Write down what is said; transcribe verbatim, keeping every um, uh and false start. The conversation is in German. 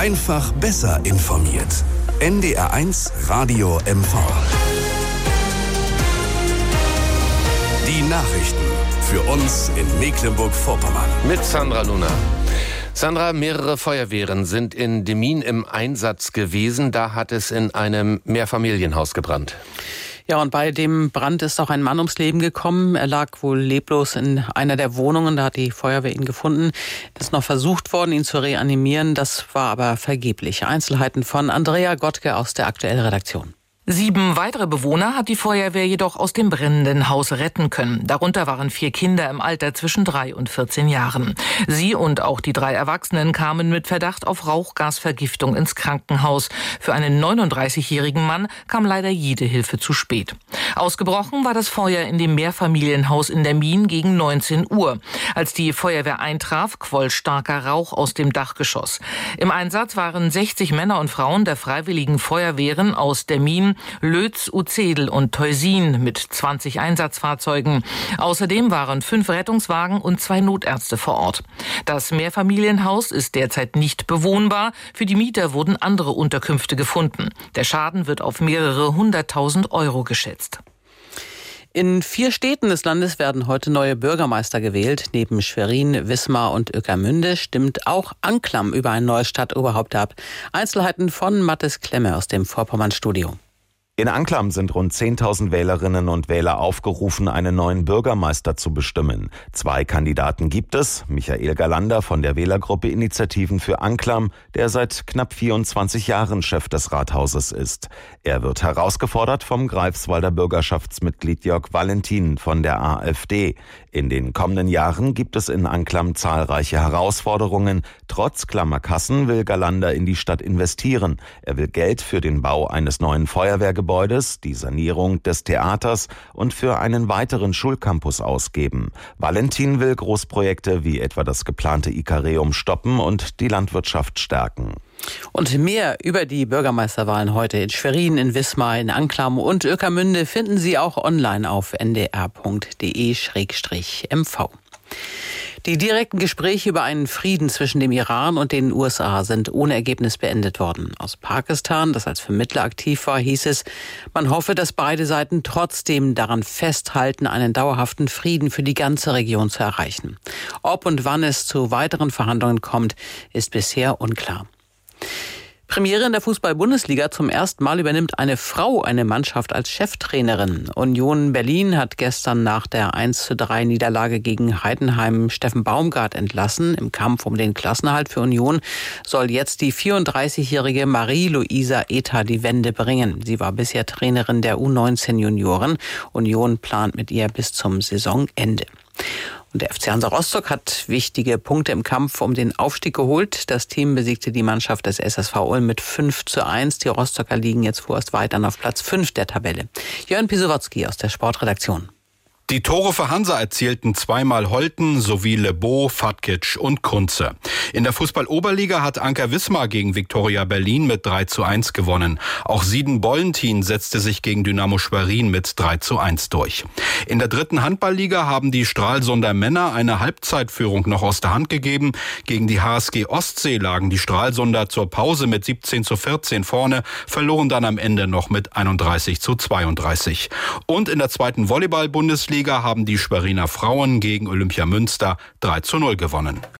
Einfach besser informiert. N D R eins Radio M V. Die Nachrichten für uns in Mecklenburg-Vorpommern. Mit Sandra Luna. Sandra, mehrere Feuerwehren sind in Demmin im Einsatz gewesen. Da hat es in einem Mehrfamilienhaus gebrannt. Ja, und bei dem Brand ist auch ein Mann ums Leben gekommen. Er lag wohl leblos in einer der Wohnungen. Da hat die Feuerwehr ihn gefunden. Es ist noch versucht worden, ihn zu reanimieren. Das war aber vergeblich. Einzelheiten von Andrea Gottke aus der Aktuellen Redaktion. Sieben weitere Bewohner hat die Feuerwehr jedoch aus dem brennenden Haus retten können. Darunter waren vier Kinder im Alter zwischen drei und vierzehn Jahren. Sie und auch die drei Erwachsenen kamen mit Verdacht auf Rauchgasvergiftung ins Krankenhaus. Für einen neununddreißigjährigen Mann kam leider jede Hilfe zu spät. Ausgebrochen war das Feuer in dem Mehrfamilienhaus in Demmin gegen neunzehn Uhr. Als die Feuerwehr eintraf, quoll starker Rauch aus dem Dachgeschoss. Im Einsatz waren sechzig Männer und Frauen der Freiwilligen Feuerwehren aus Demmin, Lötz, Uzedel und Teusin mit zwanzig Einsatzfahrzeugen. Außerdem waren fünf Rettungswagen und zwei Notärzte vor Ort. Das Mehrfamilienhaus ist derzeit nicht bewohnbar. Für die Mieter wurden andere Unterkünfte gefunden. Der Schaden wird auf mehrere hunderttausend Euro geschätzt. In vier Städten des Landes werden heute neue Bürgermeister gewählt. Neben Schwerin, Wismar und Ueckermünde stimmt auch Anklam über ein neues Stadtoberhaupt ab. Einzelheiten von Mathis Klemme aus dem Vorpommern-Studio. In Anklam sind rund zehntausend Wählerinnen und Wähler aufgerufen, einen neuen Bürgermeister zu bestimmen. Zwei Kandidaten gibt es. Michael Galander von der Wählergruppe Initiativen für Anklam, der seit knapp vierundzwanzig Jahren Chef des Rathauses ist. Er wird herausgefordert vom Greifswalder Bürgerschaftsmitglied Jörg Valentin von der AfD. In den kommenden Jahren gibt es in Anklam zahlreiche Herausforderungen. Trotz klammer Kassen will Galander in die Stadt investieren. Er will Geld für den Bau eines neuen Feuerwehrgebäudes, die Sanierung des Theaters und für einen weiteren Schulcampus ausgeben. Valentin will Großprojekte wie etwa das geplante Ikareum stoppen und die Landwirtschaft stärken. Und mehr über die Bürgermeisterwahlen heute in Schwerin, in Wismar, in Anklam und Ueckermünde finden Sie auch online auf n d r punkt d e slash m v. Die direkten Gespräche über einen Frieden zwischen dem Iran und den U S A sind ohne Ergebnis beendet worden. Aus Pakistan, das als Vermittler aktiv war, hieß es, man hoffe, dass beide Seiten trotzdem daran festhalten, einen dauerhaften Frieden für die ganze Region zu erreichen. Ob und wann es zu weiteren Verhandlungen kommt, ist bisher unklar. Premiere in der Fußball-Bundesliga. Zum ersten Mal übernimmt eine Frau eine Mannschaft als Cheftrainerin. Union Berlin hat gestern nach der eins zu drei Niederlage gegen Heidenheim Steffen Baumgart entlassen. Im Kampf um den Klassenerhalt für Union soll jetzt die vierunddreißigjährige Marie-Luisa Eta die Wende bringen. Sie war bisher Trainerin der U neunzehn Junioren. Union plant mit ihr bis zum Saisonende. Und der F C Hansa Rostock hat wichtige Punkte im Kampf um den Aufstieg geholt. Das Team besiegte die Mannschaft des S S V Ulm mit fünf zu eins. Die Rostocker liegen jetzt vorerst weiter auf Platz fünf der Tabelle. Jörn Pisowotzki aus der Sportredaktion. Die Tore für Hansa erzielten zweimal Holten sowie Lebo, Fatkic und Kunze. In der Fußball-Oberliga hat Anker Wismar gegen Viktoria Berlin mit drei zu eins gewonnen. Auch Sieden-Bollentin setzte sich gegen Dynamo Schwerin mit drei zu eins durch. In der dritten Handballliga haben die Stralsunder Männer eine Halbzeitführung noch aus der Hand gegeben. Gegen die H S G Ostsee lagen die Stralsunder zur Pause mit siebzehn zu vierzehn vorne, verloren dann am Ende noch mit einunddreißig zu zweiunddreißig. Und in der zweiten Volleyball-Bundesliga haben die Schweriner Frauen gegen Olympia Münster drei zu null gewonnen.